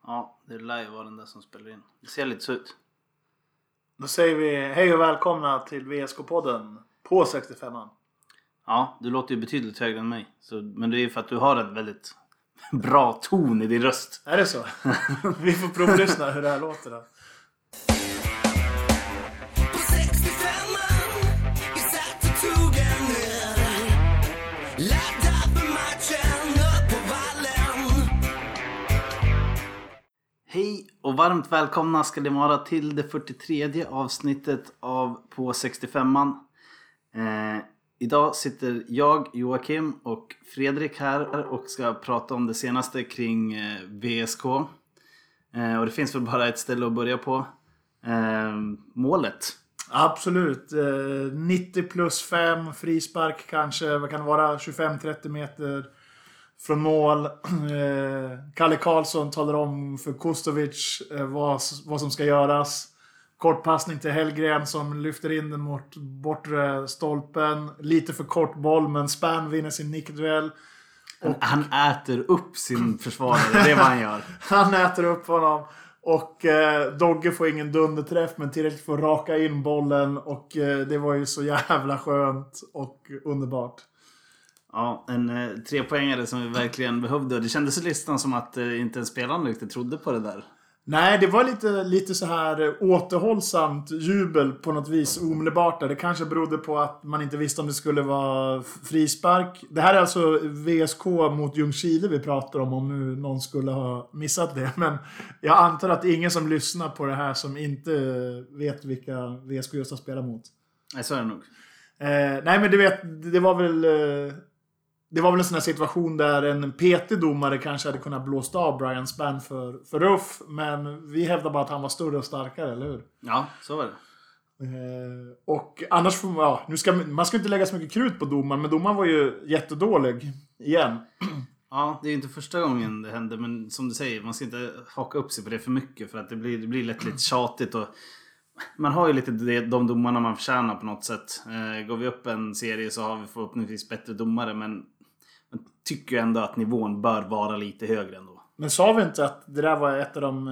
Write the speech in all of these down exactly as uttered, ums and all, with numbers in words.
Ja, det lär vara den där som spelar in. Det ser lite så ut. Då säger vi hej och välkomna till V S K-podden på sextiofemman. Ja, du låter ju betydligt högre än mig. Så, men det är för att du har en väldigt bra ton i din röst. Är det så? Vi får provlyssna hur det här låter då. Hej och varmt välkomna ska det vara till det fyrtiotredje avsnittet av På sextiofemman. Eh, idag sitter jag, Joakim och Fredrik här och ska prata om det senaste kring eh, V S K. Eh, och det finns väl bara ett ställe att börja på. Eh, målet. Absolut. Eh, nittio plus fem, frispark kanske. Vad kan det vara? tjugofem trettio meter från mål. Eh, Kalle Karlsson talar om för Kostovic eh, vad, vad som ska göras. Kort passning till Hellgren som lyfter in den mot bortre stolpen. Lite för kort boll, men Spann vinner sin nickduell. Och han äter upp sin försvarare, det är vad han gör. Han äter upp honom. Och eh, Dogge får ingen dunderträff, men tillräckligt för att raka in bollen. Och eh, det var ju så jävla skönt och underbart. Ja, en eh, trepoängare som vi verkligen behövde. Och det kändes listan som att eh, inte en spelare riktigt trodde på det där. Nej, det var lite, lite så här återhållsamt jubel på något vis omedelbart. Det kanske berodde på att man inte visste om det skulle vara frispark. Det här är alltså V S K mot Ljungskile vi pratar om, om nu någon skulle ha missat det. Men jag antar att ingen som lyssnar på det här som inte vet vilka V S K just har spelat mot. Nej, så är det nog. Eh, nej, men du vet, det var väl... Eh, Det var väl en sån här situation där en P T-domare kanske hade kunnat blåsta av Brian Spann för, för ruff. Men vi hävdar bara att han var större och starkare, eller hur? Ja, så var det. Eh, och annars får man... Ja, nu ska, man ska inte lägga så mycket krut på domaren. Men domaren var ju jättedålig igen. Ja, det är inte första gången det hände. Men som du säger, man ska inte haka upp sig på det för mycket. För att det blir, det blir lätt lite tjatigt. Och man har ju lite de domarna man förtjänar på något sätt. Eh, går vi upp en serie så har vi förhoppningsvis bättre domare. Men man tycker ju ändå att nivån bör vara lite högre ändå. Men sa vi inte att det där var ett av de,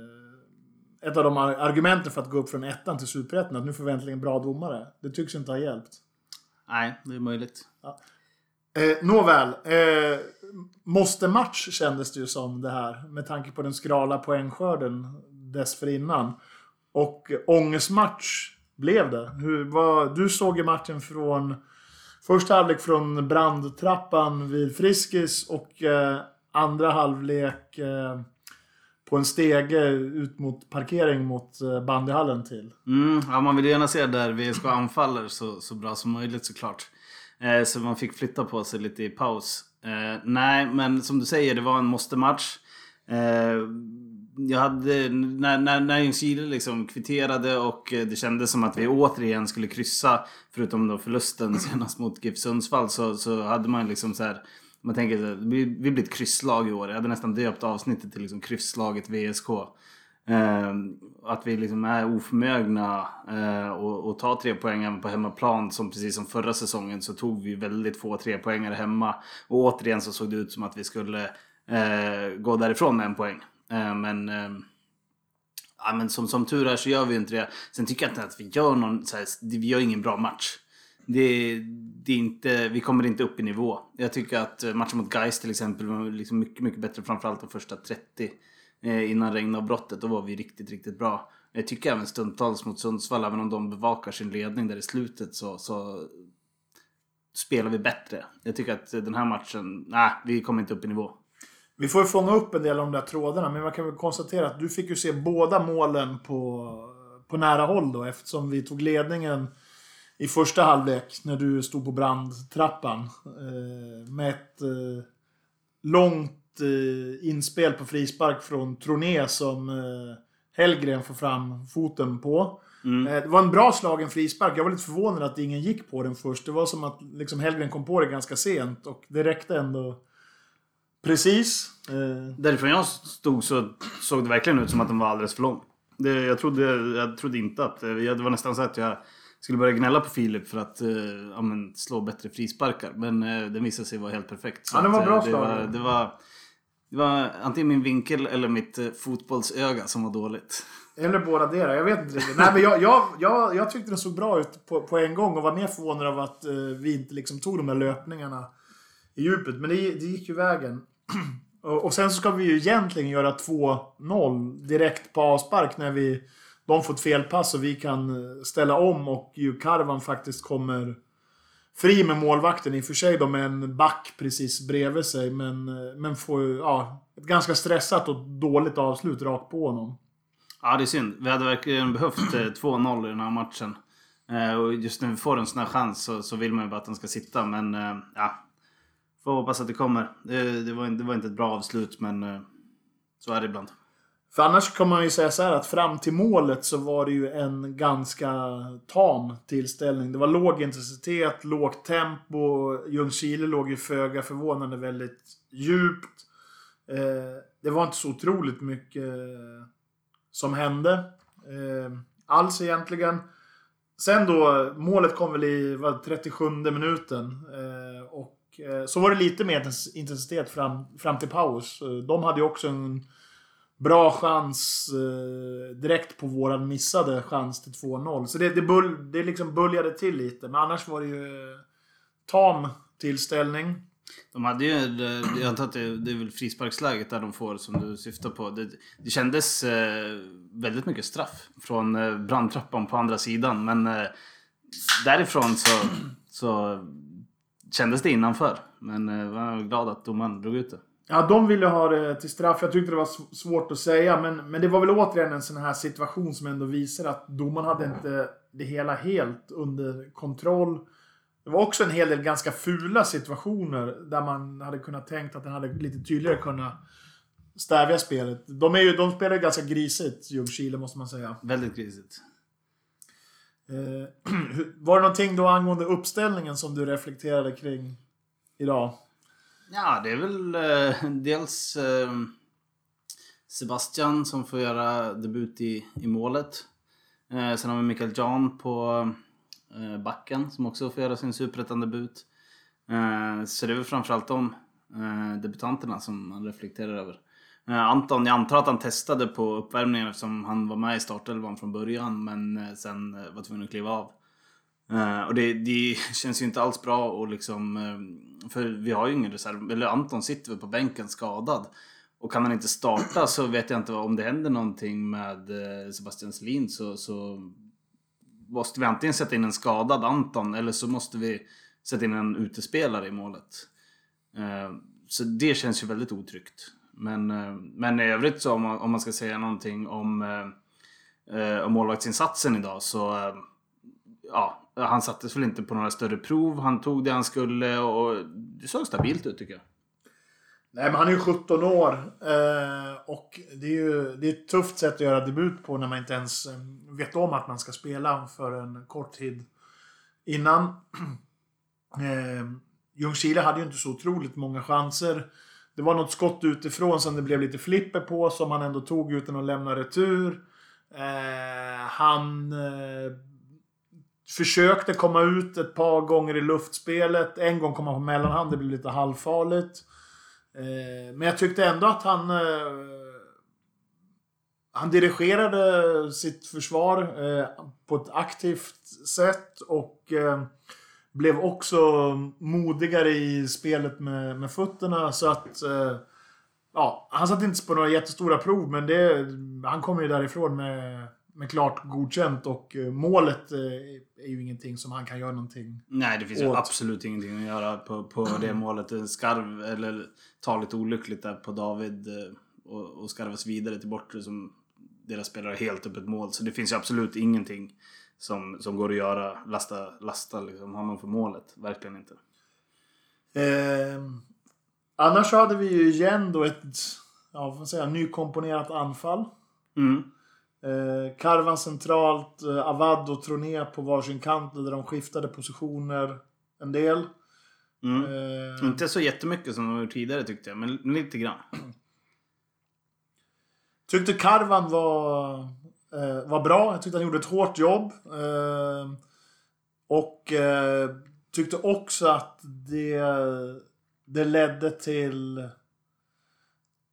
eh, ett av de argumenten för att gå upp från ettan till superettan? Att nu får vi äntligen bra domare. Det tycks inte ha hjälpt. Nej, det är möjligt. Ja. Eh, nåväl. Eh, måste match kändes det ju som det här. Med tanke på den skrala poängskörden dessförinnan. Och ångestmatch blev det. Hur, vad, du såg ju matchen från... Första halvlek från brandtrappan vid Friskis och eh, andra halvlek eh, på en stege ut mot parkering mot eh, bandyhallen till. Mm, ja, man vill gärna se där V S K anfaller så, så bra som möjligt såklart. Eh, så man fick flytta på sig lite i paus. Eh, nej, men som du säger, det var en måste-match. Eh, jag hade, när, när, när Ljungskile liksom kvitterade och det kändes som att vi återigen skulle kryssa, förutom då förlusten senast mot GIF Sundsvall, så, så hade man liksom så här, man tänker så här, vi, vi blir ett krysslag i år. Jag hade nästan döpt avsnittet till liksom krysslaget V S K. Eh, att vi liksom är oförmögna eh, och, och ta tre poäng på hemmaplan, som precis som förra säsongen så tog vi väldigt få tre poängare hemma. Och återigen så såg det ut som att vi skulle eh, gå därifrån med en poäng. Men, ja, men som, som tur är så gör vi inte det. Sen tycker jag inte att vi gör någon så här, vi gör ingen bra match. Det, det är inte, vi kommer inte upp i nivå. Jag tycker att matchen mot Gais till exempel var liksom mycket, mycket bättre, framförallt de första trettio eh, innan regnavbrottet. Då var vi riktigt, riktigt bra. Jag tycker även stundtals mot Sundsvall, även om de bevakar sin ledning där i slutet, så, så spelar vi bättre. Jag tycker att den här matchen, nej, vi kommer inte upp i nivå. Vi får ju fånga upp en del av de där trådarna, men man kan väl konstatera att du fick ju se båda målen på, på nära håll då, eftersom vi tog ledningen i första halvlek när du stod på brandtrappan eh, med ett eh, långt eh, inspel på frispark från Troné som eh, Hellgren får fram foten på. Mm. Eh, det var en bra slagen frispark. Jag var lite förvånad att ingen gick på den först. Det var som att liksom, Hellgren kom på det ganska sent och det räckte ändå. Precis. Eh. Därifrån jag stod så såg det verkligen ut som att den var alldeles för lång. Det, jag, trodde, jag trodde inte att... Det var nästan så att jag skulle börja gnälla på Filip för att eh, ja, men, slå bättre frisparkar. Men eh, den visade sig vara helt perfekt. Så ja, det var bra att, eh, det, var, det var Det var antingen min vinkel eller mitt eh, fotbollsöga som var dåligt. Eller båda det, jag vet inte riktigt. Nej, men jag, jag, jag, jag tyckte den såg bra ut på, på en gång och var mer förvånad av att eh, vi inte liksom tog de där löpningarna i djupet. Men det, det gick ju vägen. och, och sen så ska vi ju egentligen göra två noll direkt på avspark när vi, de får ett felpass och vi kan ställa om och ju Karvan faktiskt kommer fri med målvakten. I och för sig då med en back precis bredvid sig, men, men får ja, ett ganska stressat och dåligt avslut rakt på honom. Ja, det är synd. Vi hade verkligen behövt eh, två noll i den här matchen. Eh, och just när vi får en sån här chans så, så vill man ju bara att den ska sitta. Men eh, ja, får hoppas att det kommer. Det, det, var, det var inte ett bra avslut, men eh, så är det ibland. För annars kan man ju säga så här att fram till målet så var det ju en ganska tam tillställning. Det var låg intensitet, lågt tempo. Ljungskile låg ju föga förvånande väldigt djupt. Eh, det var inte så otroligt mycket som hände. Eh, alls egentligen. Sen då, målet kom väl i vad, trettiosjunde minuten. Eh, och eh, så var det lite mer intensitet fram, fram till paus. De hade ju också en bra chans eh, direkt på våran missade chans till två noll. Så det, det, bull, det liksom böljade till lite. Men annars var det ju eh, tam tillställning. De hade ju, jag antar att det, det är väl frisparksläget där de får som du syftar på. Det, det kändes eh, väldigt mycket straff från eh, brandtrappan på andra sidan. Men eh, därifrån så, så kändes det innanför. Men eh, jag var glad att domaren drog ut det. Ja, de ville ha det till straff. Jag tyckte det var svårt att säga. Men, men det var väl återigen en sån här situation som ändå visar att domaren hade inte det hela helt under kontroll. Det var också en hel del ganska fula situationer där man hade kunnat tänkt att den hade lite tydligare kunnat stävja spelet. De, är ju, de spelar ju ganska grisigt, Ljungskile, måste man säga. Väldigt grisigt. Eh, var det någonting då angående uppställningen som du reflekterade kring idag? Ja, det är väl eh, dels eh, Sebastian som får göra debut i, i målet. Eh, sen har vi Mikael Jan på eh, backen som också får göra sin superettan-debut. Eh, så det är väl framförallt de eh, debutanterna som man reflekterar över. Eh, Anton, jag antar att han testade på uppvärmningen eftersom han var med i startelvan från början men eh, sen eh, var tvungen att kliva av. Uh, och det, det känns ju inte alls bra och liksom, uh, för vi har ju ingen reserv, eller Anton sitter väl på bänken skadad och kan han inte starta så vet jag inte om det händer någonting med uh, Sebastian Selin så, så måste vi antingen sätta in en skadad Anton eller så måste vi sätta in en utespelare i målet. Uh, så det känns ju väldigt otryggt. Men, uh, men i övrigt så om man, om man ska säga någonting om, uh, uh, om målvaktsinsatsen idag så uh, ja, han sattes väl inte på några större prov. Han tog det han skulle och det såg stabilt ut tycker jag. Nej, men han är ju sjutton år eh, och det är ju det är ett tufft sätt att göra debut på när man inte ens vet om att man ska spela för en kort tid innan. eh, Ljungskile hade ju inte så otroligt många chanser. Det var något skott utifrån som det blev lite flipper på som han ändå tog utan att lämna retur. Eh, han eh, försökte komma ut ett par gånger i luftspelet. En gång kom han på mellanhand. Det blev lite halvfarligt. Eh, men jag tyckte ändå att han... Eh, han dirigerade sitt försvar eh, på ett aktivt sätt. Och eh, blev också modigare i spelet med, med fötterna. Så att... Eh, ja, han satt inte på några jättestora prov. Men det, han kom ju därifrån med... Men klart godkänt och målet är ju ingenting som han kan göra någonting. Nej, det finns ju absolut ingenting att göra på, på det målet. En skarv eller ta lite olyckligt där på David och, och skarvas vidare till bortre som deras spelare helt upp ett mål. Så det finns ju absolut ingenting som, som går att göra. Lasta, lasta liksom honom för målet. Verkligen inte. Eh, annars så hade vi ju igen då ett ja, vad säga, nykomponerat anfall. Mm. Eh, Karvan centralt, eh, Avad och Troné på varsin kant där de skiftade positioner en del. Mm. Eh, inte så jättemycket som de gjort tidigare tyckte jag, men lite grann. Tyckte Karvan var, eh, var bra. Jag tyckte han gjorde ett hårt jobb. Eh, och eh, tyckte också att det, det ledde till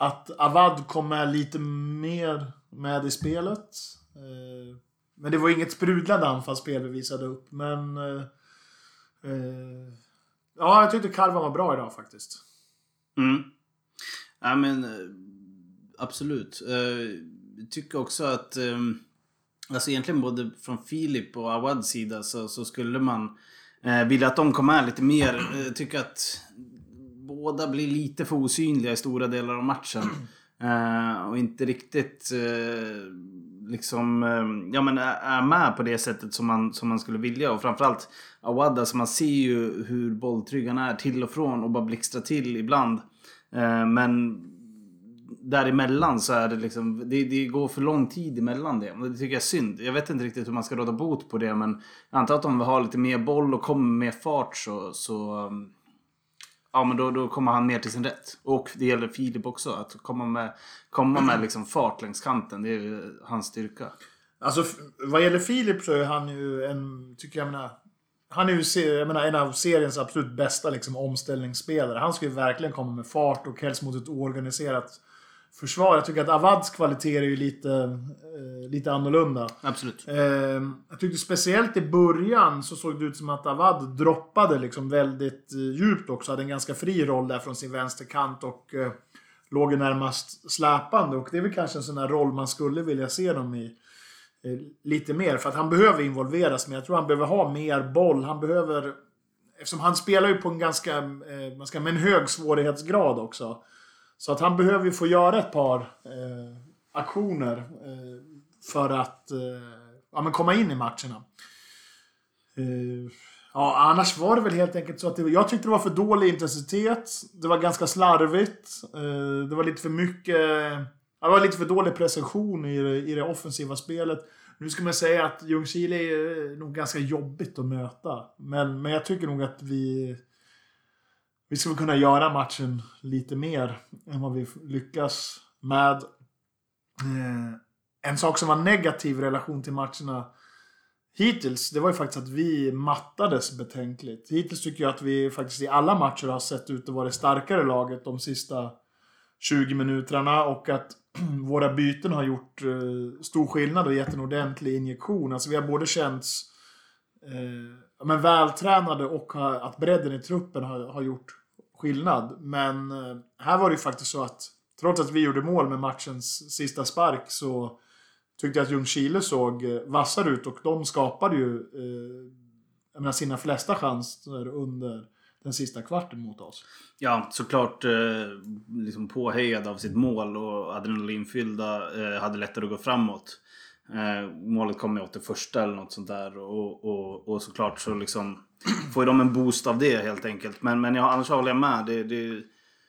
att Awad kom med lite mer med i spelet. Eh, men det var inget sprudlande anfallsspel vi visade upp. Men eh, eh, ja, jag tyckte Karvan var bra idag faktiskt. Mm. Ja, men absolut. Jag tycker också att alltså egentligen både från Filip och Awads sida så, så skulle man eh, vilja att de kom med lite mer. Jag tycker att båda blir lite för osynliga i stora delar av matchen. Eh, och inte riktigt eh, liksom eh, ja, men är med på det sättet som man, som man skulle vilja. Och framförallt Awad, alltså man ser ju hur bolltrygg han är till och från och bara blixtrar till ibland. Eh, men däremellan så är det liksom det, det går för lång tid emellan det. Och det tycker jag är synd. Jag vet inte riktigt hur man ska råda bot på det, men jag antar att om vi har lite mer boll och kommer med fart så, så ja, men då, då kommer han mer till sin rätt. Och det gäller Filip också, att komma med, komma med liksom fart längs kanten. Det är ju hans styrka. Alltså vad gäller Filip så är han ju en, tycker jag menar, han är ju jag menar, en av seriens absolut bästa liksom, omställningsspelare. Han ska ju verkligen komma med fart och helst mot ett oorganiserat försvar. Jag tycker att Awads kvalitet är ju lite, eh, lite annorlunda. Absolut. Eh, jag tyckte speciellt i början så såg det ut som att Awad droppade liksom väldigt eh, djupt också. Hade en ganska fri roll där från sin vänsterkant och eh, låg närmast släpande. Och det är väl kanske en sån här roll man skulle vilja se dem i eh, lite mer. För att han behöver involveras, men jag tror han behöver ha mer boll. Han behöver, eftersom han spelar ju på en ganska, eh, man ska, med en hög svårighetsgrad också. Så att han behöver ju få göra ett par eh, aktioner eh, för att eh, ja, men komma in i matcherna. Eh, ja, annars var det väl helt enkelt så att det, jag tyckte det var för dålig intensitet. Det var ganska slarvigt. Eh, det var lite för mycket... Ja, det var lite för dålig precision i det, i det offensiva spelet. Nu ska man säga att Ljungskile är nog ganska jobbigt att möta. Men, men jag tycker nog att vi... Vi ska kunna göra matchen lite mer än vad vi lyckas med. Eh, en sak som var negativ i relation till matcherna hittills, det var ju faktiskt att vi mattades betänkligt. Hittills tycker jag att vi faktiskt i alla matcher har sett ut att vara det starkare laget de sista tjugo minuterna. Och att våra byten har gjort eh, stor skillnad och gett en ordentlig injektion. Alltså vi har både känts eh, men vältränade och har, att bredden i truppen har, har gjort skillnad. Men eh, här var det ju faktiskt så att trots att vi gjorde mål med matchens sista spark så tyckte jag att Ljungskile såg eh, vassare ut och de skapade ju eh, jag menar, sina flesta chanser under den sista kvarten mot oss. Ja, såklart eh, liksom påhejad av sitt mål och adrenalinfyllda eh, hade lättare att gå framåt. Eh, målet kom ju åt det första eller något sånt där och, och, och såklart så liksom får de en boost av det helt enkelt. Men, men jag, annars håller jag med. Det, det,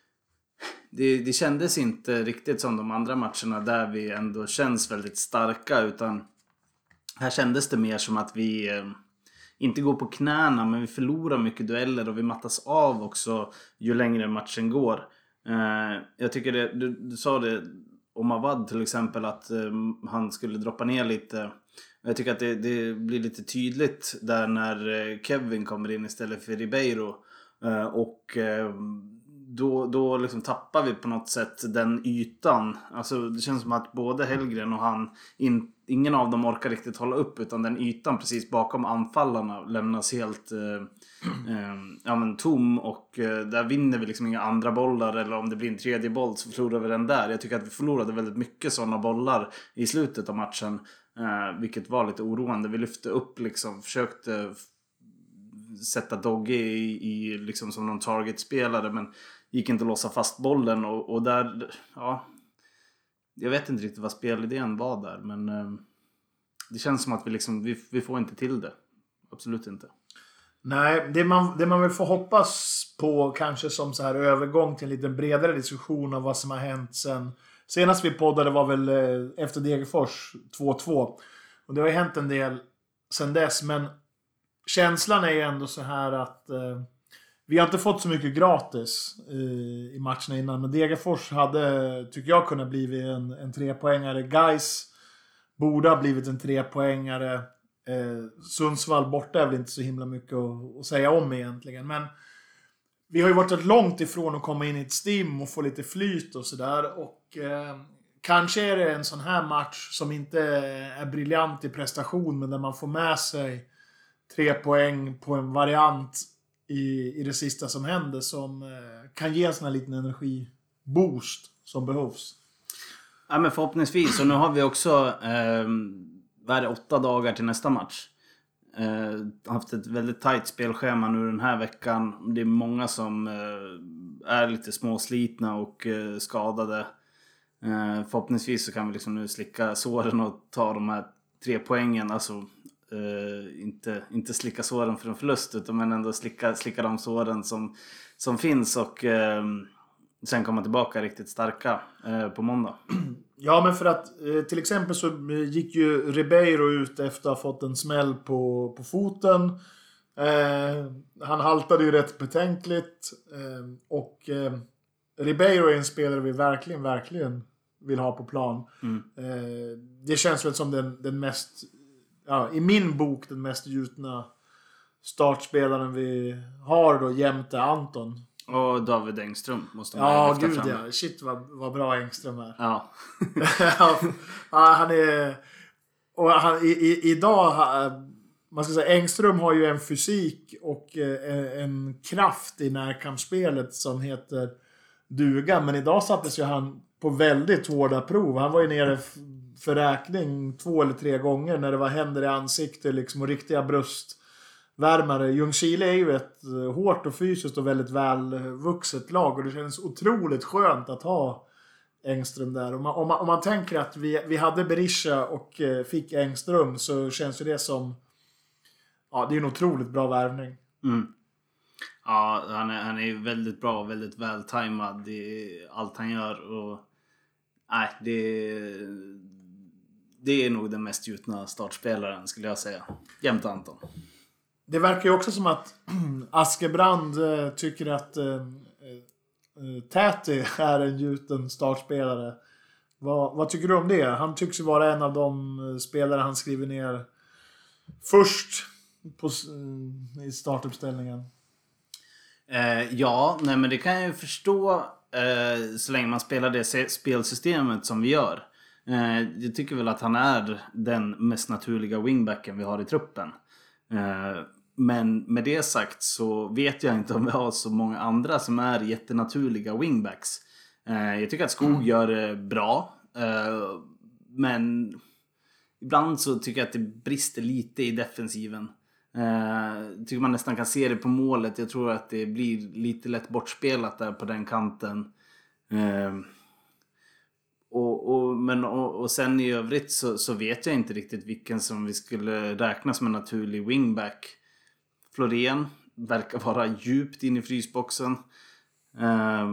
det, det kändes inte riktigt som de andra matcherna där vi ändå känns väldigt starka, utan här kändes det mer som att vi eh, inte går på knäna, men vi förlorar mycket dueller och vi mattas av också ju längre matchen går. Eh, jag tycker det, du, du sa det om Awad till exempel, att eh, han skulle droppa ner lite. Jag tycker att det, det blir lite tydligt där när Kevin kommer in istället för Ribeiro. Eh, och eh, då, då liksom tappar vi på något sätt den ytan. Alltså det känns som att både Hellgren och han, in, ingen av dem orkar riktigt hålla upp, utan den ytan precis bakom anfallarna lämnas helt eh, eh, ja, men tom. Och eh, där vinner vi liksom inga andra bollar, eller om det blir en tredje boll så förlorar vi den där. Jag tycker att vi förlorade väldigt mycket sådana bollar i slutet av matchen. Uh, vilket var lite oroande. Vi lyfte upp liksom, försökte f- sätta Dogge i, i liksom som någon targetspelare, men gick inte att låsa fast bollen och, och där, ja, jag vet inte riktigt vad spelidén var där, men uh, det känns som att vi liksom, vi, vi får inte till det. Absolut inte. Nej, det man, det man väl får hoppas på kanske som så här övergång till en lite bredare diskussion av vad som har hänt sen senast vi poddade var väl efter Degerfors två två. Och det har ju hänt en del sen dess. Men känslan är ju ändå så här att eh, vi har inte fått så mycket gratis eh, i matcherna innan. Men Degerfors hade, tycker jag, kunnat bli en, en trepoängare. Guys borde ha blivit en trepoängare. Eh, Sundsvall borta är väl inte så himla mycket att, att säga om egentligen. Men vi har ju varit rätt långt ifrån att komma in i ett stim och få lite flyt och sådär. Och eh, kanske är det en sån här match som inte är briljant i prestation, men där man får med sig tre poäng på en variant i, i det sista som händer som eh, kan ge en sån här liten energiboost som behövs. Ja, men förhoppningsvis. Och nu har vi också eh, vad är det, åtta dagar till nästa match. Eh, haft ett väldigt tajt spelschema nu den här veckan. Det är många som eh, är lite småslitna och eh, skadade. Eh, förhoppningsvis så kan vi liksom nu slicka såren och ta de här tre poängen. Alltså eh, inte, inte slicka såren för en förlust, utan men ändå slicka, slicka de såren som, som finns och eh, sen komma tillbaka riktigt starka eh, på måndag. Ja, men för att eh, till exempel så gick ju Ribeiro ut efter att ha fått en smäll på, på foten. Eh, han haltade ju rätt betänkligt. Eh, och eh, Ribeiro är en spelare vi verkligen, verkligen vill ha på plan. Mm. Eh, det känns väl som den, den mest, ja, i min bok, den mest gjutna startspelaren vi har då, jämte Anton. Och David Engström måste man ja, lyfta gud, fram. Ja, shit vad, vad bra Engström är. Ja. ja, han är... Och han, i, i, idag, man ska säga, Engström har ju en fysik och eh, en kraft i närkampsspelet som heter duga. Men idag sattes ju han på väldigt hårda prov. Han var ju nere f- för räkning två eller tre gånger när det var händer i ansiktet liksom, och riktiga bröstvärmare. Ljungskile är ju ett hårt och fysiskt och väldigt välvuxet lag. Och det känns otroligt skönt att ha Engström där. Om man, om man, om man tänker att vi, vi hade Berisha och eh, fick Engström, så känns ju det som... Ja, det är en otroligt bra värvning. Mm. Ja, han är, han är väldigt bra och väldigt vältajmad i allt han gör. Och, nej, det, det är nog den mest gjutna startspelaren, skulle jag säga. Jämte Anton. Det verkar ju också som att Askebrand eh, tycker att eh, eh, Täti är en gjuten startspelare. Vad, vad tycker du om det? Han tycks ju vara en av de spelare han skriver ner först på, i startuppställningen. Eh, ja, nej, men det kan jag ju förstå eh, så länge man spelar det spelsystemet som vi gör. Eh, jag tycker väl att han är den mest naturliga wingbacken vi har i truppen. Eh, men med det sagt så vet jag inte om vi har så många andra som är jättenaturliga wingbacks. Eh, jag tycker att Skog gör det bra. Eh, men ibland så tycker jag att det brister lite i defensiven. Uh, tycker man nästan kan se det på målet. Jag tror att det blir lite lätt bortspelat där på den kanten. Uh, och, och, men, och, och sen i övrigt så, så vet jag inte riktigt vilken som vi skulle räkna som en naturlig wingback. Florén verkar vara djupt in i frysboxen. Uh,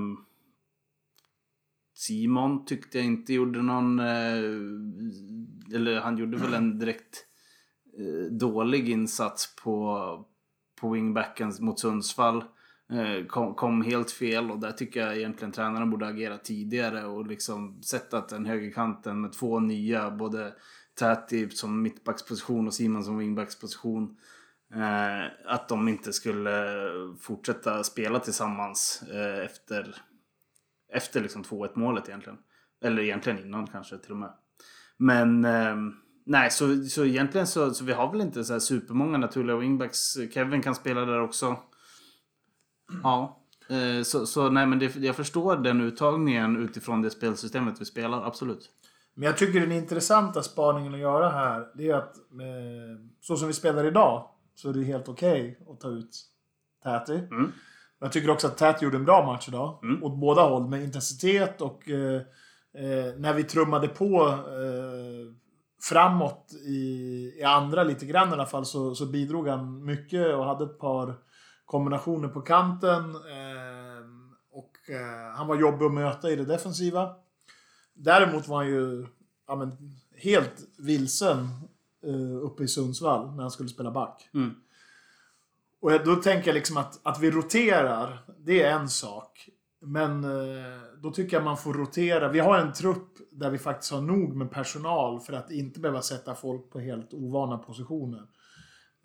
Simon tyckte jag inte gjorde någon... Uh, eller han gjorde väl en direkt... dålig insats på, på wingbacken mot Sundsvall. Kom, kom helt fel, och där tycker jag egentligen tränarna borde agera tidigare och liksom sett att den högerkanten med två nya, både Täti som mittbacksposition och Simon som wingbacksposition, eh, att de inte skulle fortsätta spela tillsammans eh, efter efter liksom två ett målet egentligen. Eller egentligen innan kanske till och med. Men eh, nej, så, så egentligen så, så vi har väl inte så här supermånga naturliga wingbacks. Kevin kan spela där också. Ja, eh, så, så nej, men det, jag förstår den uttagningen utifrån det spelsystemet vi spelar, absolut. Men jag tycker den intressanta spaningen att göra här, det är att eh, så som vi spelar idag så är det helt okej okay att ta ut Täti. Mm. Jag tycker också att Täti gjorde en bra match idag. Mm. Åt båda håll med intensitet och eh, eh, när vi trummade på eh, framåt i, i andra lite grann i alla fall, så, så bidrog han mycket och hade ett par kombinationer på kanten. Eh, och eh, han var jobbig att möta i det defensiva. Däremot var han ju ja, men, helt vilsen eh, uppe i Sundsvall när han skulle spela back. Mm. Och då tänker jag liksom att, att vi roterar, det är en sak. Men eh, då tycker jag man får rotera. Vi har en trupp där vi faktiskt har nog med personal för att inte behöva sätta folk på helt ovana positioner.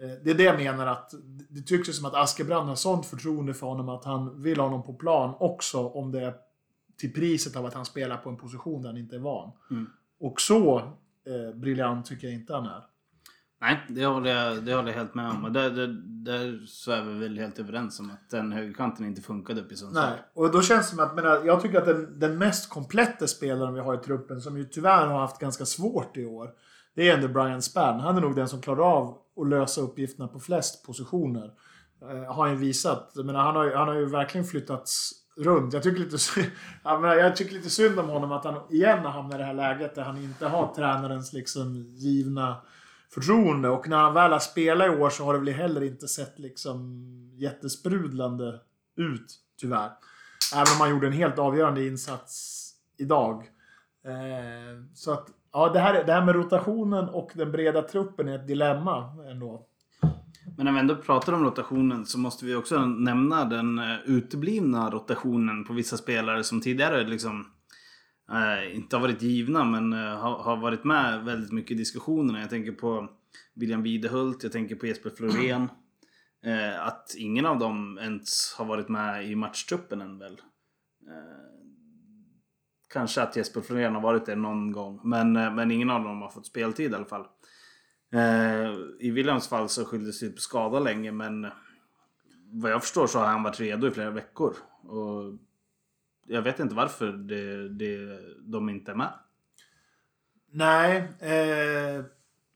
Det är det jag menar, att det tycks som att Askebrand har sånt förtroende för honom att han vill ha honom på plan också, om det är till priset av att han spelar på en position där han inte är van. Mm. Och så eh, briljant tycker jag inte han är. Nej, det håller jag, det håller jag helt med om. Och där, där, där så är vi väl helt överens om att den högerkanten inte funkade upp i Sundsvall. Nej, och då känns det som att, menar, jag tycker att den, den mest kompletta spelaren vi har i truppen, som ju tyvärr har haft ganska svårt i år, det är ändå Brian Spann. Han är nog den som klarar av att lösa uppgifterna på flest positioner. Eh, har han visat. Jag menar, han, har, han har ju verkligen flyttats runt. Jag tycker lite, jag, menar, jag tycker lite synd om honom att han igen hamnar i det här läget där han inte har tränarens liksom givna förtroende. Och när han väl har spelat i år så har det väl heller inte sett liksom jättesprudlande ut, tyvärr. Även om han gjorde en helt avgörande insats idag. Eh, så att ja, det här, det här med rotationen och den breda truppen är ett dilemma ändå. Men när vi ändå pratar om rotationen så måste vi också nämna den uh, uteblivna rotationen på vissa spelare som tidigare liksom uh, inte har varit givna, men uh, har, har varit med väldigt mycket i diskussionerna. Jag tänker på William Widehult, jag tänker på Jesper Florén. Uh, att ingen av dem ens har varit med i matchtruppen än väl. Uh, kanske att Jesper Florén har varit det någon gång, men, uh, men ingen av dem har fått speltid i alla fall. Uh, I Williams fall så skylldes det på skada länge, men vad jag förstår så har han varit redo i flera veckor. Och jag vet inte varför det, det, de inte är med. Nej, eh,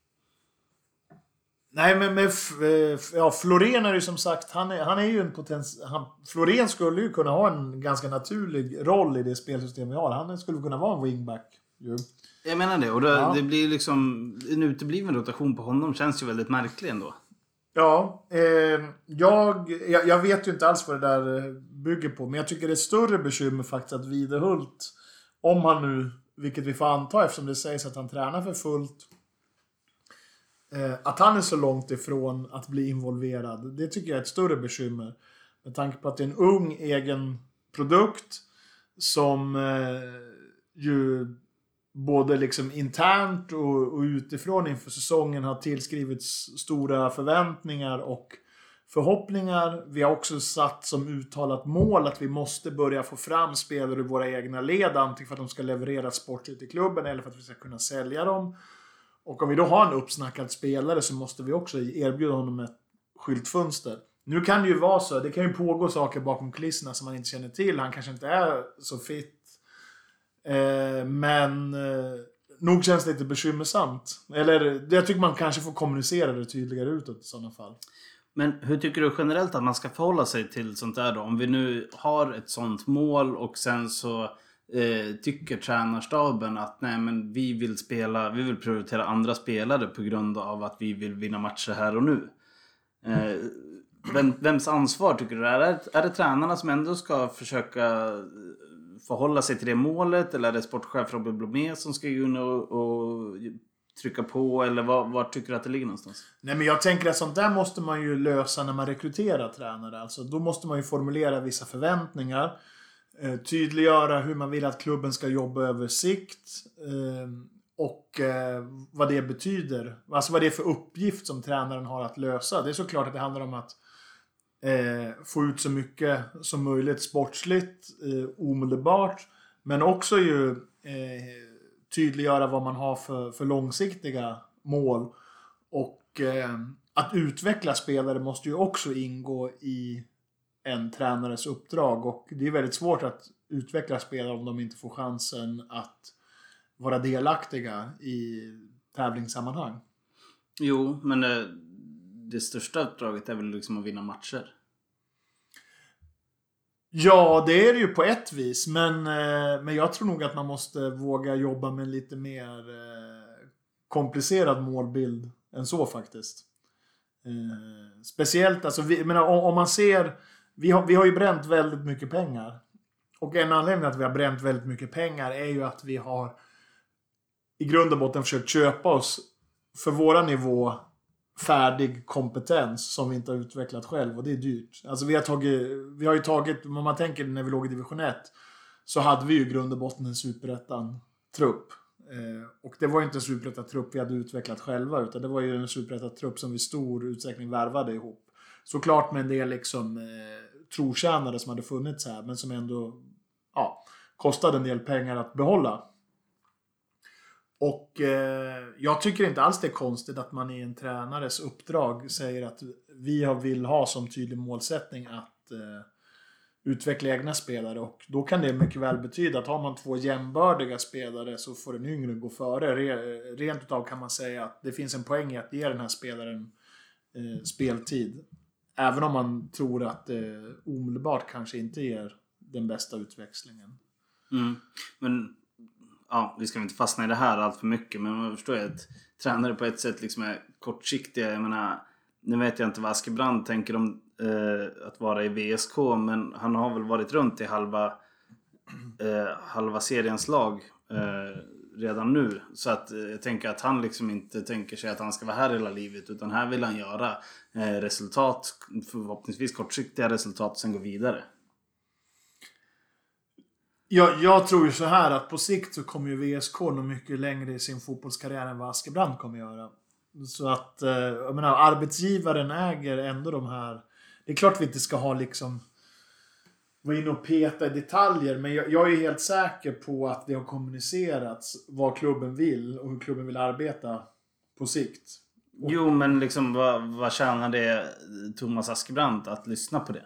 nej men med ja, Florén är ju som sagt, han är, han är ju en potens, han, Florén skulle ju kunna ha en ganska naturlig roll i det spelsystem vi har. Han skulle kunna vara en wingback ju. Jag menar det, och det, ja. det blir liksom en utebliven rotation på honom känns ju väldigt märklig ändå. Ja, eh, jag, jag, jag vet ju inte alls vad det där bygger på, men jag tycker det är ett större bekymmer faktiskt att Widehult, om han nu, vilket vi får anta eftersom det sägs att han tränar för fullt, eh, att han är så långt ifrån att bli involverad, det tycker jag är ett större bekymmer. Med tanke på att det är en ung egen produkt som eh, ju både liksom internt och, och utifrån inför säsongen har tillskrivits stora förväntningar och förhoppningar. Vi har också satt som uttalat mål att vi måste börja få fram spelare i våra egna led, antingen för att de ska leverera sportigt i klubben eller för att vi ska kunna sälja dem. Och om vi då har en uppsnackad spelare så måste vi också erbjuda honom ett skyltfönster. Nu kan det ju vara så, det kan ju pågå saker bakom kulisserna som man inte känner till. Han kanske inte är så fit. Eh, men eh, nog känns det lite bekymmersamt. Eller jag tycker man kanske får kommunicera det tydligare utåt i sådana fall. Men hur tycker du generellt att man ska förhålla sig till sånt där då? Om vi nu har ett sånt mål och sen så eh, tycker tränarstaben att nej men vi vill spela, vi vill prioritera andra spelare på grund av att vi vill vinna matcher här och nu. Eh, vem, vems ansvar tycker du det är? Är det, är det tränarna som ändå ska försöka förhålla sig till det målet, eller är det sportchef Robin Blomé som ska gå in och, och trycka på, eller var, var tycker du att det ligger någonstans? Nej, men jag tänker att sånt där måste man ju lösa när man rekryterar tränare. Alltså, då måste man ju formulera vissa förväntningar, eh, tydliggöra hur man vill att klubben ska jobba över sikt eh, och eh, vad det betyder. Alltså vad det är för uppgift som tränaren har att lösa. Det är såklart att det handlar om att Eh, få ut så mycket som möjligt sportsligt eh, omedelbart, men också ju eh, tydliggöra vad man har för, för långsiktiga mål, och eh, att utveckla spelare måste ju också ingå i en tränares uppdrag, och det är väldigt svårt att utveckla spelare om de inte får chansen att vara delaktiga i tävlingssammanhang. Jo, men det Det största uppdraget är väl liksom att vinna matcher. Ja, det är det ju på ett vis. Men, eh, men jag tror nog att man måste våga jobba med en lite mer eh, komplicerad målbild än så faktiskt. Eh, speciellt, alltså, vi, menar, om, om man ser... Vi har, vi har ju bränt väldigt mycket pengar. Och en anledning att vi har bränt väldigt mycket pengar är ju att vi har i grund och botten försökt köpa oss för våra nivå färdig kompetens som vi inte har utvecklat själv, och det är dyrt. Alltså vi har tagit, vi har ju tagit, om man tänker när vi låg i division ett så hade vi ju i grund och botten en superettan trupp. Eh, och det var ju inte en superettan-trupp vi hade utvecklat själva, utan det var ju en superettan-trupp som vi i stor utsträckning värvade ihop. Såklart med en del liksom eh, trotjänare som hade funnits här, men som ändå ja, kostade en del pengar att behålla. Och eh, jag tycker inte alls det är konstigt att man i en tränares uppdrag säger att vi vill ha som tydlig målsättning att eh, utveckla egna spelare. Och då kan det mycket väl betyda att har man två jämbördiga spelare så får den yngre gå före. Re, rent utav kan man säga att det finns en poäng i att ge den här spelaren eh, speltid. Även om man tror att det omedelbart kanske inte ger den bästa utväxlingen. Mm. Men ja, vi ska inte fastna i det här allt för mycket, men man förstår ju att tränare på ett sätt liksom är kortsiktiga. Jag menar, nu vet jag inte vad Askebrand tänker om eh, att vara i V S K, men han har väl varit runt i halva eh, halva seriens lag eh, redan nu. Så att eh, jag tänker att han liksom inte tänker sig att han ska vara här hela livet, utan här vill han göra eh, resultat, förhoppningsvis kortsiktiga resultat, och sen gå vidare. Jag, jag tror ju så här att på sikt så kommer ju V S K nog mycket längre i sin fotbollskarriär än vad Askebrand kommer göra. Så att, eh, jag menar, arbetsgivaren äger ändå de här. Det är klart vi inte ska ha liksom vara inne och peta i detaljer, men jag, jag är ju helt säker på att det har kommunicerats vad klubben vill och hur klubben vill arbeta på sikt. Och, jo, men liksom vad, vad tjänar det Thomas Askebrand att lyssna på det?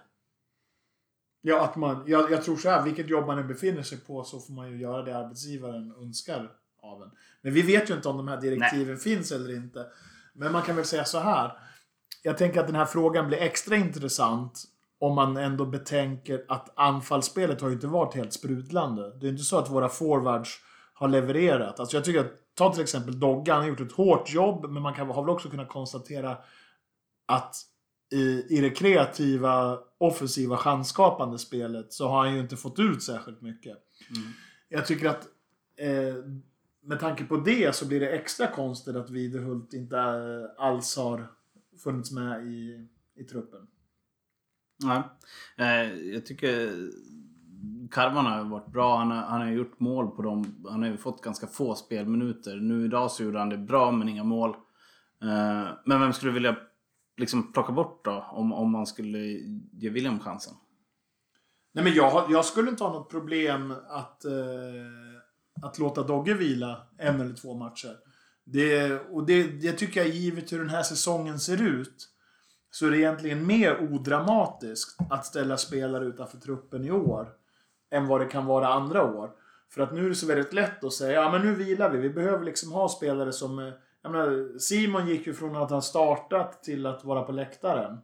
Ja, att man, jag, jag tror så här, vilket jobb man än befinner sig på så får man ju göra det arbetsgivaren önskar av en. Men vi vet ju inte om de här direktiven Nej. finns eller inte. Men man kan väl säga så här. Jag tänker att den här frågan blir extra intressant om man ändå betänker att anfallsspelet har ju inte varit helt sprudlande. Det är inte så att våra forwards har levererat. Alltså jag tycker att, ta till exempel Dogga, han har gjort ett hårt jobb, men man kan, har väl också kunnat konstatera att i, i det kreativa, offensiva, chansskapande spelet så har han ju inte fått ut särskilt mycket. Mm. Jag tycker att eh, med tanke på det så blir det extra konstigt att Widerhult inte alls har funnits med i, i truppen. Nej, eh, jag tycker Karvan har varit bra. Han har, han har gjort mål på dem. Han har ju fått ganska få spelminuter. Nu idag så gjorde han det bra, men inga mål. Eh, men vem skulle vilja liksom plocka bort då, om, om man skulle ge William chansen? Nej, men jag, jag skulle inte ha något problem att, eh, att låta Dogge vila en eller två matcher. Det, och det, det tycker jag, givet hur den här säsongen ser ut, så är det egentligen mer odramatiskt att ställa spelare utanför truppen i år än vad det kan vara andra år. För att nu är det så väldigt lätt att säga, ja men nu vilar vi. Vi behöver liksom ha spelare som, jag menar, Simon gick ju från att ha startat till att vara på läktaren.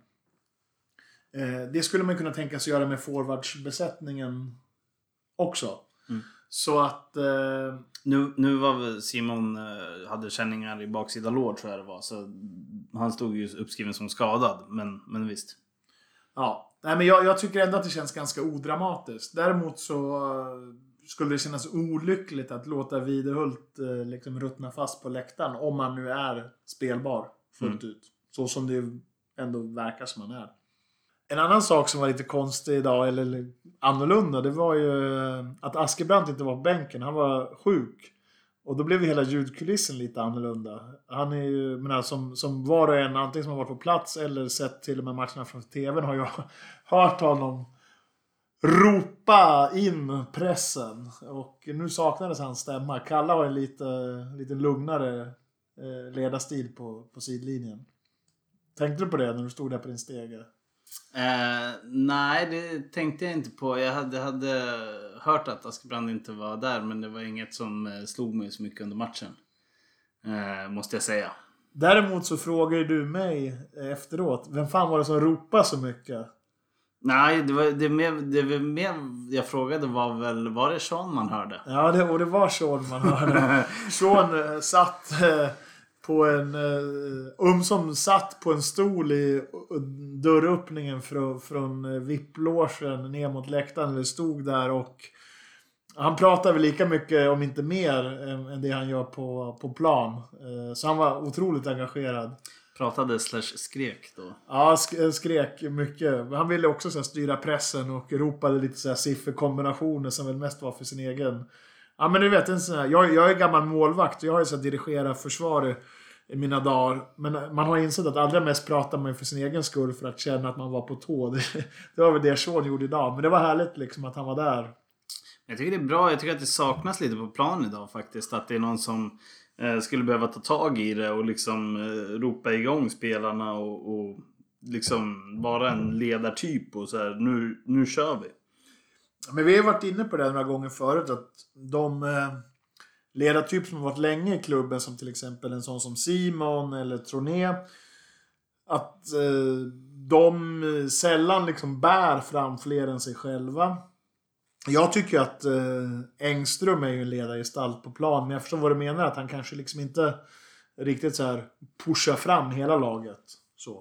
Eh, det skulle man kunna tänka sig göra med forwardsbesättningen också. Mm. Så att eh, nu, nu var väl Simon eh, hade känningar i baksida lår, tror jag det var. Så han stod ju uppskriven som skadad, men, men visst. Ja, nej, men jag, jag tycker ändå att det känns ganska odramatiskt. Däremot så uh, skulle det kännas olyckligt att låta Widerhult uh, liksom ruttna fast på läktaren, om man nu är spelbar fullt mm. ut. Så som det ändå verkar som man är. En annan sak som var lite konstig idag, eller annorlunda, det var ju att Askebrand inte var på bänken. Han var sjuk. Och då blev ju hela ljudkulissen lite annorlunda. Han är ju, menar, som, som var och en, antingen som har varit på plats eller sett till och med matcherna från tvn, har jag hört honom ropa in pressen. Och nu saknades hans stämma. Kalla har en lite, lite lugnare eh, ledarstil på, på sidlinjen. Tänkte du på det när du stod där på din stege? Eh, nej, det tänkte jag inte på. Jag hade, hade hört att Askebrand inte var där, men det var inget som eh, slog mig så mycket under matchen. Eh, måste jag säga. Däremot så frågade du mig efteråt, vem fan var det som ropade så mycket? Nej, det var det mer, det var mer jag frågade var väl, var det Sean man hörde? Ja, det, och det var Sean man hörde. Sean eh, satt eh, på en uh, um som satt på en stol i uh, dörröppningen från, från uh, V I P-låsen ner mot läktaren, eller stod där, och han pratade väl lika mycket, om inte mer, än, än det han gör på, på plan. Uh, så han var otroligt engagerad. Pratade slash skrek då? Ja, sk- skrek mycket. Han ville också så här, styra pressen och ropade lite så här sifferkombinationer som väl mest var för sin egen. Ja, men du vet, en sån här, jag, jag är gammal målvakt och jag har ju så att dirigera försvar i mina dagar. Men man har insett att allra mest pratar man för sin egen skull för att känna att man var på tå. Det, det var väl det Sean gjorde idag. Men det var härligt liksom att han var där. Jag tycker det är bra. Jag tycker att det saknas lite på plan idag faktiskt. Att det är någon som eh, skulle behöva ta tag i det och liksom eh, ropa igång spelarna och, och liksom vara en ledartyp och så här, nu, nu kör vi. Men vi har varit inne på det några gånger förut att de eh, ledartyp som har varit länge i klubben, som till exempel en sån som Simon eller Troné, att eh, de sällan liksom bär fram fler än sig själva. Jag tycker att eh, Engström är ju en ledargestalt på plan, men jag förstår vad du menar, att han kanske liksom inte riktigt så här pushar fram hela laget. Så.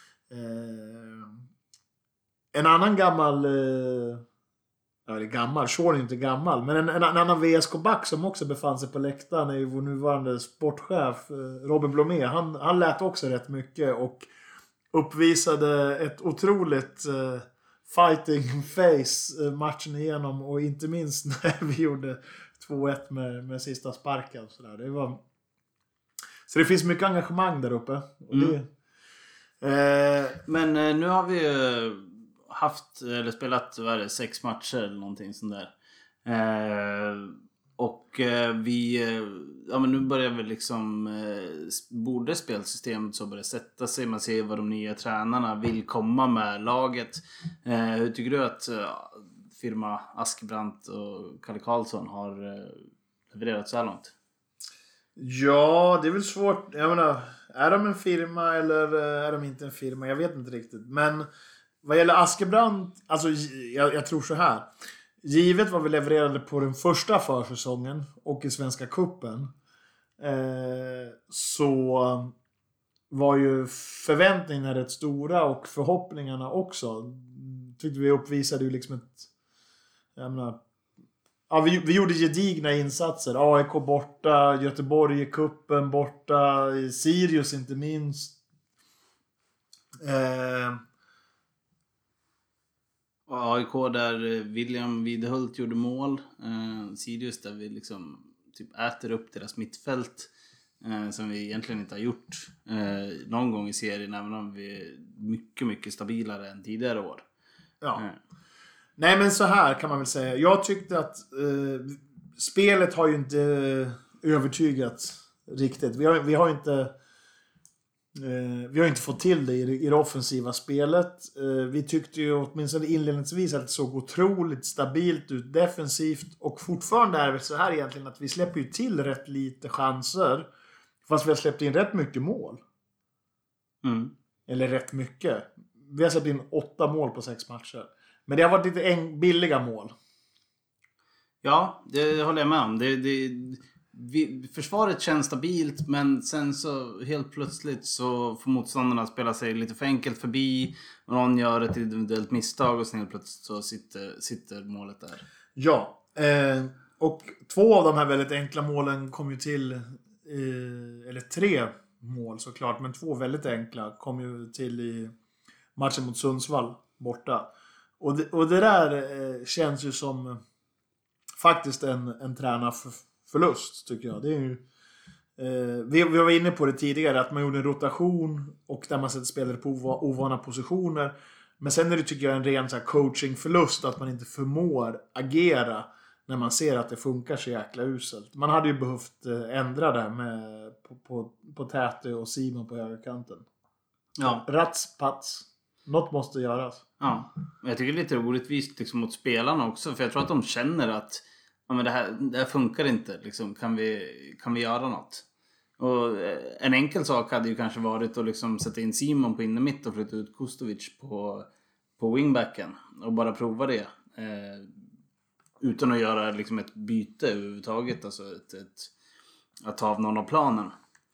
Eh, en annan gammal... Eh, Ja, det är gammal. Sean är inte gammal. Men en, en, en annan V S K-back som också befann sig på läktaren är ju vår nuvarande sportchef Robin Blomé. Han, han lät också rätt mycket och uppvisade ett otroligt uh, fighting face uh, matchen igenom. Och inte minst när vi gjorde två ett med, med sista sparken. Så, där. Det var... så det finns mycket engagemang där uppe. Och mm. det, uh... Men uh, nu har vi ju... haft eller spelat vad är det, sex matcher eller någonting sånt där. Eh, och eh, vi eh, ja men nu börjar vi liksom eh, borde spelsystemet så börja sätta sig, man ser vad de nya tränarna vill komma med laget. Eh, hur tycker du att eh, firma Askebrandt och Kalle Karlsson har eh, levererat så här långt? Ja, det är väl svårt. Jag menar, är de en firma eller är de inte en firma? Jag vet inte riktigt. Men vad gäller Askebrandt, alltså jag, jag tror så här. Givet vad vi levererade på den första försäsongen och i Svenska Cupen, eh, så var ju förväntningarna rätt stora och förhoppningarna också. Tyckte vi uppvisade ju liksom ett... Jag menar, ja, vi, vi gjorde gedigna insatser. A I K borta, Göteborg i kuppen borta, Sirius inte minst. Eh... A I K där William Widehult gjorde mål. Eh, Sirius där vi liksom typ äter upp deras mittfält. Eh, som vi egentligen inte har gjort eh, någon gång i serien. Även om vi är mycket, mycket stabilare än tidigare år. Ja. Eh. Nej, men så här kan man väl säga. Jag tyckte att eh, spelet har ju inte övertygat riktigt. Vi har, vi har inte... Eh, vi har inte fått till det i, i det offensiva spelet. Eh, vi tyckte ju åtminstone inledningsvis att det såg otroligt stabilt ut defensivt. Och fortfarande är det så här egentligen att vi släpper ju till rätt lite chanser. Fast vi har släppt in rätt mycket mål. Mm. Eller rätt mycket. Vi har släppt in åtta mål på sex matcher. Men det har varit lite en, billiga mål. Ja, det håller jag med om. Det, det, vi, försvaret känns stabilt, men sen så helt plötsligt så får motståndarna spela sig lite för enkelt förbi. Och någon gör ett individuellt misstag och sen helt plötsligt så sitter, sitter målet där. Ja, eh, och två av de här väldigt enkla målen kom ju till, eh, eller tre mål såklart, men två väldigt enkla kom ju till i matchen mot Sundsvall borta. Och det, och det där eh, känns ju som faktiskt en, en tränarförlust, tycker jag. Det är ju, eh, vi, vi var inne på det tidigare, att man gjorde en rotation och där man sätter spelare på ov- ovana positioner. Men sen är det, tycker jag, en ren så här coachingförlust att man inte förmår agera när man ser att det funkar så jäkla uselt. Man hade ju behövt eh, ändra det med, på, på, på Täte och Simon på högerkanten. Ja. Rats, pats. Något måste göras. Ja, jag tycker det är lite orättvist liksom, mot spelarna också. För jag tror att de känner att ja, men det, här, det här funkar inte. Liksom. Kan, vi, kan vi göra något? Och en enkel sak hade ju kanske varit att liksom sätta in Simon på innermitt och flytta ut Kustovic på, på wingbacken. Och bara prova det. Eh, utan att göra liksom, ett byte överhuvudtaget. Alltså ett, ett, att ta av någon av planen.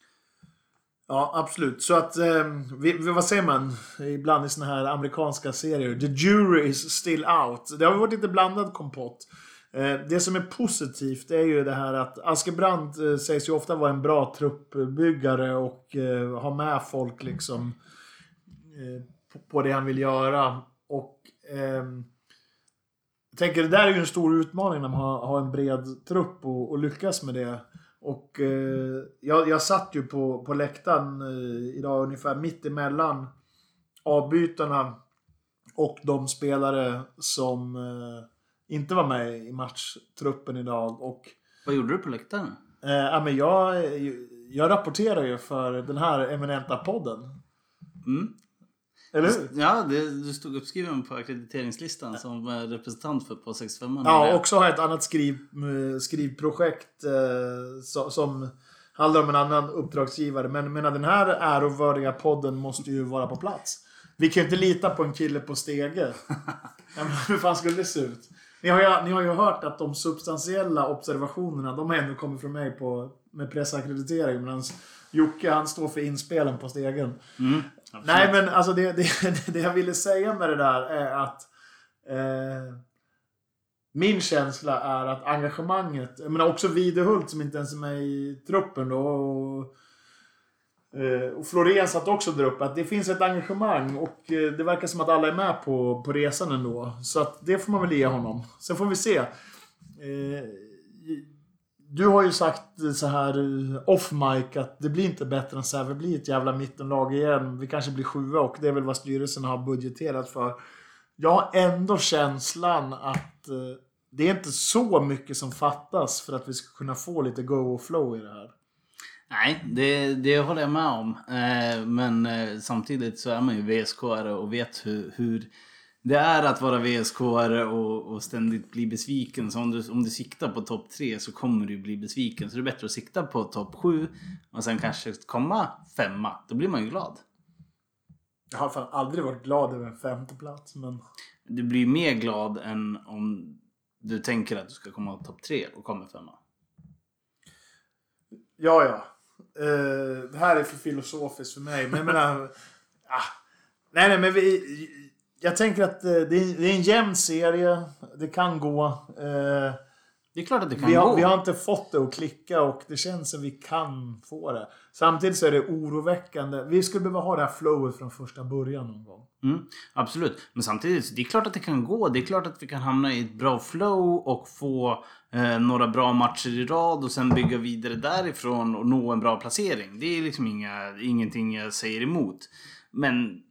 Ja, absolut. Så att, eh, vi, vad säger man ibland i såna här amerikanska serier? The jury is still out. Det har varit lite blandad kompott. Eh, det som är positivt är ju det här att Askebrandt eh, sägs ju ofta vara en bra truppbyggare och eh, ha med folk liksom eh, på, på det han vill göra. Och eh, Jag tänker, det där är ju en stor utmaning när man har, har en bred trupp och, och lyckas med det. Och eh, jag, jag satt ju på, på läktaren eh, idag ungefär mitt emellan avbytarna och de spelare som eh, inte var med i matchtruppen idag. Och, vad gjorde du på läktaren? Eh, ja, men jag, jag rapporterar ju för den här eminenta podden. Mm. Eller hur? Ja, det, du stod uppskriven på akkrediteringslistan som representant för på sextiofem. Ja, också har jag ett annat skriv, skrivprojekt eh, so, som handlar om en annan uppdragsgivare. Men, men den här ärovördiga podden måste ju vara på plats. Vi kan ju inte lita på en kille på stege. Ja, hur fan skulle det se ut? Ni har, ju, ni har ju hört att de substantiella observationerna, de har ändå kommit från mig på, med pressakkreditering. Medan Jocke, han står för inspelen på stegen. Mm, nej, men alltså det, det, det jag ville säga med det där är att eh, min känsla är att engagemanget, jag menar också Videhult som inte ens är med i truppen då, och, och Florén satt också där uppe, att det finns ett engagemang och det verkar som att alla är med på, på resan ändå. Så att det får man väl ge honom. Sen får vi se. Eh, du har ju sagt så här off mic att det blir inte bättre än så här. Vi blir ett jävla mittenlag igen. Vi kanske blir sjua och det är väl vad styrelsen har budgeterat för. Jag har ändå känslan att eh, det är inte så mycket som fattas för att vi ska kunna få lite go och flow i det här. Nej, det, det håller jag med om. Eh, men eh, samtidigt så är man ju V S K-are och vet hur, hur det är att vara V S K-are och, och ständigt bli besviken. Så om du, om du siktar på topp tre så kommer du bli besviken. Så det är bättre att sikta på topp sju och sen kanske komma femma. Då blir man ju glad. Jag har fan aldrig varit glad över en femte plats. Men... Du blir mer glad än om du tänker att du ska komma på topp tre och kommer femma. Ja, ja. Uh, det här är för filosofiskt för mig. Men jag menar... ah, nej, nej, men vi... Jag tänker att uh, det, är, det är en jämn serie. Det kan gå. Uh, det är klart att det kan vi har, gå. Vi har inte fått det att klicka och det känns som vi kan få det. Samtidigt så är det oroväckande. Vi skulle behöva ha det här flowet från första början någon gång. Mm, absolut. Men samtidigt, det är klart att det kan gå. Det är klart att vi kan hamna i ett bra flow och få eh, några bra matcher i rad och sen bygga vidare därifrån och nå en bra placering. Det är liksom inga, ingenting jag säger emot. Men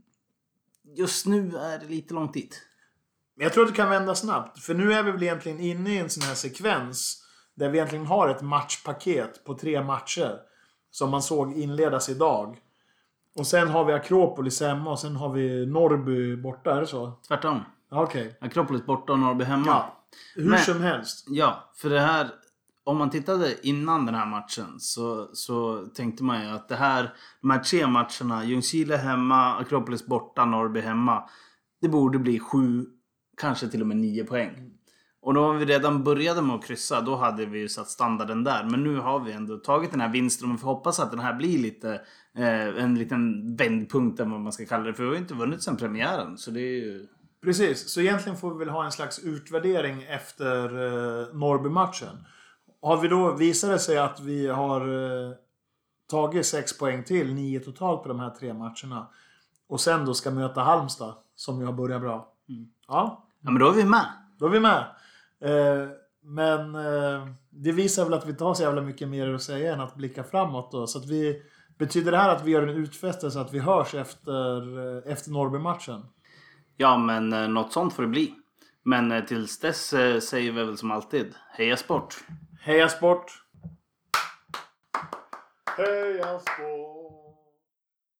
just nu är det lite långt dit. Jag tror att det kan vända snabbt. För nu är vi väl egentligen inne i en sån här sekvens där vi egentligen har ett matchpaket på tre matcher som man såg inledas idag. Och sen har vi Akropolis hemma och sen har vi Norrby borta, är det så? Tvärtom. Ja, okej. Okay. Akropolis borta och Norrby hemma. Ja, hur Men, som helst. Ja, för det här, om man tittade innan den här matchen så, så tänkte man ju att det här, de här tre matcherna, Ljungskile hemma, Akropolis borta, Norrby hemma, det borde bli sju, kanske till och med nio poäng. Och då vi redan började med att kryssa, då hade vi ju satt standarden där. Men nu har vi ändå tagit den här vinsten och vi får hoppas att den här blir lite eh, en liten vändpunkt eller vad man ska kalla det. För vi har ju inte vunnit sedan premiären, så det är ju... Precis, så egentligen får vi väl ha en slags utvärdering efter eh, Norrby-matchen. Har vi då visat det sig att vi har eh, tagit sex poäng till, nio totalt på de här tre matcherna. Och sen då ska möta Halmstad, som ju har börjat bra. Mm. Ja. Ja, men då är vi med. Då är vi med. Eh, men eh, det visar väl att vi inte har så jävla mycket mer att säga än att blicka framåt då. Så att vi, betyder det här att vi gör en utfästelse att vi hörs efter, eh, efter Norrby-matchen? Ja, men eh, något sånt får det bli. Men eh, tills dess eh, säger vi väl som alltid, heja sport! Heja sport! Heja sport!